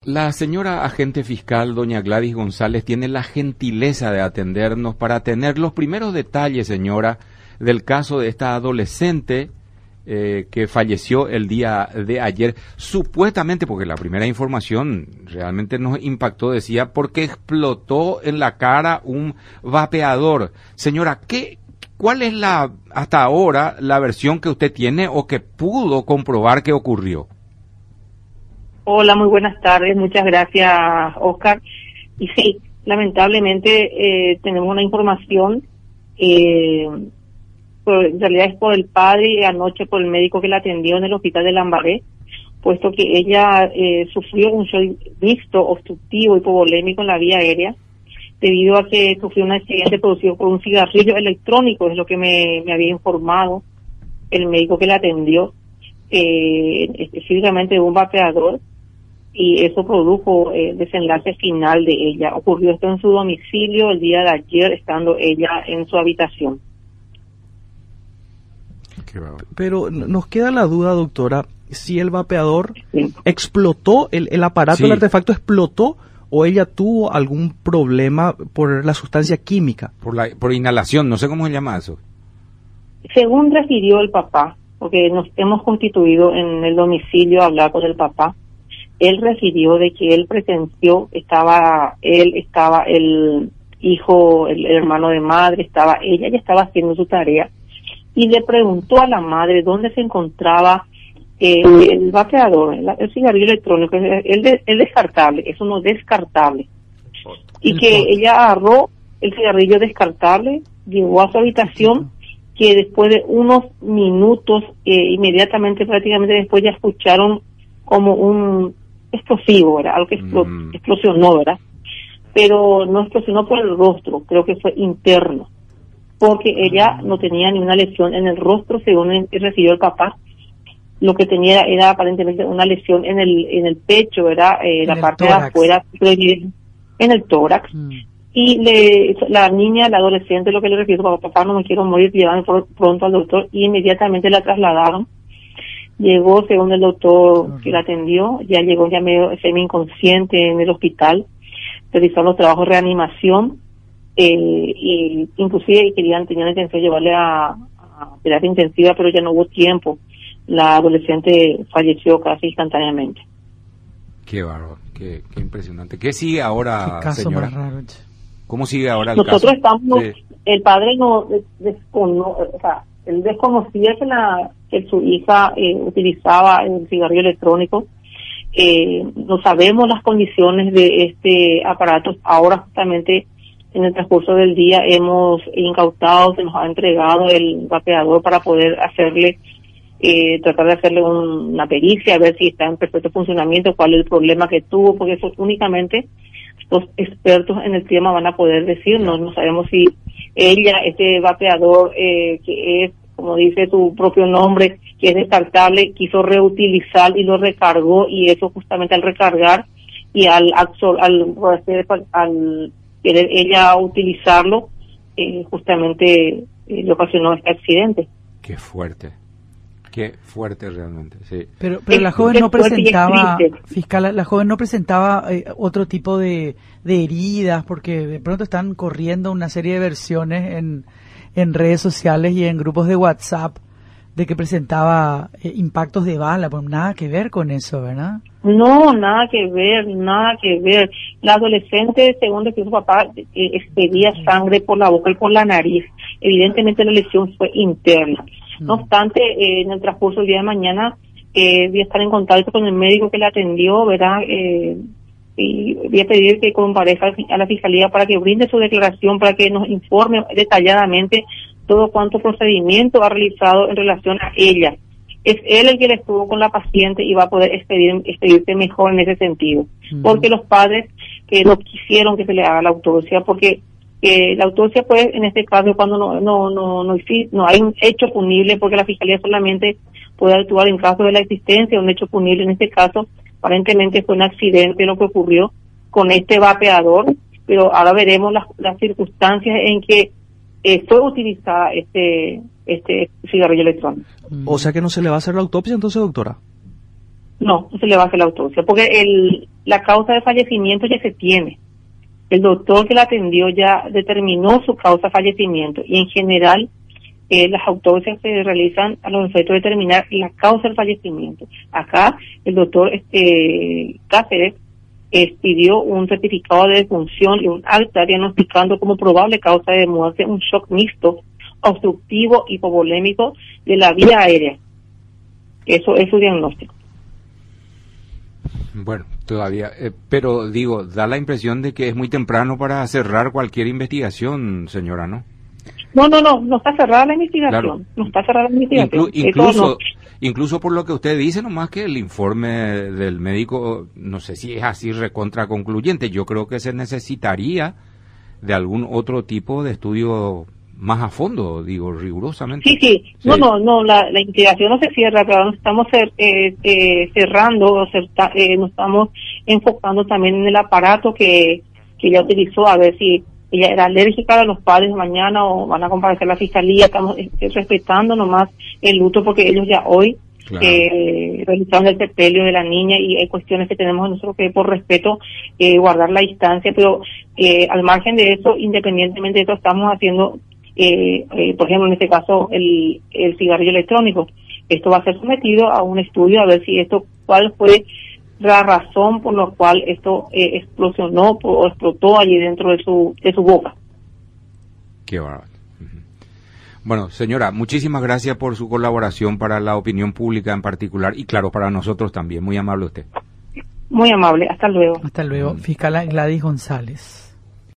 La señora agente fiscal, doña Gladys González, tiene la gentileza de atendernos para tener los primeros detalles, señora, del caso de esta adolescente que falleció el día de ayer, supuestamente, porque la primera información realmente nos impactó, decía, porque explotó en la cara un vapeador. Señora, ¿cuál es hasta ahora la versión que usted tiene o que pudo comprobar que ocurrió? Hola, muy buenas tardes, muchas gracias, Oscar. Y sí, lamentablemente tenemos una información, en realidad es por el padre y anoche por el médico que la atendió en el hospital de Lambaré, puesto que ella sufrió un shock mixto, obstructivo, hipovolémico en la vía aérea, debido a que sufrió un accidente producido por un cigarrillo electrónico, es lo que me había informado el médico que la atendió, específicamente de un vapeador, y eso produjo el desenlace final de ella. Ocurrió esto en su domicilio el día de ayer, estando ella en su habitación. Pero nos queda la duda, doctora, si el vapeador Sí. explotó, el aparato, Sí. el artefacto explotó, o ella tuvo algún problema por la sustancia química. Por inhalación, no sé cómo se llama eso. Según refirió el papá, porque nos hemos constituido en el domicilio a hablar con el papá, él refirió de que él presenció, estaba el hijo, el hermano de madre, ella ya estaba haciendo su tarea, y le preguntó a la madre dónde se encontraba el vapeador, el cigarrillo electrónico, el descartable, es uno descartable, y que ella agarró el cigarrillo descartable, llegó a su habitación, que después de unos minutos, inmediatamente, prácticamente después, ya escucharon como un explosivo, ¿verdad? Algo que explosionó, ¿verdad? Pero no explosionó por el rostro, creo que fue interno, porque ella no tenía ninguna lesión en el rostro, según recibió el papá. Lo que tenía era aparentemente una lesión en el pecho, ¿verdad? La parte de afuera, en el tórax. Y la niña, la adolescente, lo que le refirió, papá, no me quiero morir, llevaron pronto al doctor, y inmediatamente la trasladaron. Llegó, según el doctor que la atendió, ya llegó ya medio semi-inconsciente en el hospital, realizaron los trabajos de reanimación, y inclusive tenían la intención de llevarle a terapia intensiva, pero ya no hubo tiempo. La adolescente falleció casi instantáneamente. Qué bárbaro, qué impresionante. ¿Qué sigue ahora, Qué caso señora? más raro. ¿Cómo sigue ahora el Nosotros caso? estamos, Sí. el padre él desconocía que su hija utilizaba el cigarrillo electrónico. No sabemos las condiciones de este aparato. Ahora justamente en el transcurso del día hemos incautado, se nos ha entregado el vapeador para poder tratar de hacerle una pericia, a ver si está en perfecto funcionamiento, cuál es el problema que tuvo, porque eso únicamente los expertos en el tema van a poder decirnos. No sabemos si este vapeador, que es, como dice su propio nombre, que es descartable, quiso reutilizar y lo recargó, y eso justamente al recargar y al querer ella utilizarlo, justamente le ocasionó este accidente. Qué fuerte realmente, sí. Pero la joven no presentaba, fiscal, la joven no presentaba otro tipo de heridas, porque de pronto están corriendo una serie de versiones en redes sociales y en grupos de WhatsApp de que presentaba impactos de bala, pues nada que ver con eso, ¿verdad? No, nada que ver. La adolescente, según decía su papá, expedía sangre por la boca y por la nariz. Evidentemente la lesión fue interna. No obstante, en el transcurso del día de mañana voy a estar en contacto con el médico que la atendió, ¿verdad? Y voy a pedir que comparezca a la fiscalía para que brinde su declaración, para que nos informe detalladamente todo cuánto procedimiento ha realizado en relación a ella. Es él el que le estuvo con la paciente y va a poder expedirse mejor en ese sentido. Porque los padres no quisieron que se le haga la autopsia, porque la autopsia, pues, en este caso, cuando no hay un hecho punible, porque la fiscalía solamente puede actuar en caso de la existencia de un hecho punible. En este caso, aparentemente fue un accidente lo que ocurrió con este vapeador, pero ahora veremos las circunstancias en que fue utilizada este cigarrillo electrónico. O sea que no se le va a hacer la autopsia entonces, doctora. No se le va a hacer la autopsia, porque la causa de fallecimiento ya se tiene. El doctor que la atendió ya determinó su causa de fallecimiento y en general las autopsias se realizan a los efectos de determinar la causa del fallecimiento. Acá el doctor Cáceres pidió un certificado de defunción y un acta diagnosticando como probable causa de muerte un shock mixto, obstructivo, hipovolémico de la vía aérea. Eso es su diagnóstico. Bueno, todavía, pero digo, da la impresión de que es muy temprano para cerrar cualquier investigación, señora, ¿no? No está cerrada la investigación. Claro. No está cerrada la investigación. Incluso por lo que usted dice, nomás que el informe del médico, no sé si es así recontra concluyente. Yo creo que se necesitaría de algún otro tipo de estudio más a fondo, digo, rigurosamente. Sí. No, la investigación no se cierra, pero nos estamos cerrando, nos estamos enfocando también en el aparato que ella utilizó, a ver si ella era alérgica a los padres mañana o van a comparecer a la fiscalía. Estamos respetando nomás el luto porque ellos ya hoy realizaron el sepelio de la niña y hay cuestiones que tenemos nosotros que por respeto guardar la distancia, pero al margen de eso, independientemente de eso, estamos haciendo por ejemplo en este caso el cigarrillo electrónico. Esto va a ser sometido a un estudio a ver si cuál fue la razón por la cual esto explosionó o explotó allí dentro de su boca. Qué bárbaro. Bueno, señora, muchísimas gracias por su colaboración para la opinión pública en particular y claro, para nosotros también. Muy amable usted. Muy amable. Hasta luego. Hasta luego. Fiscal Gladys González.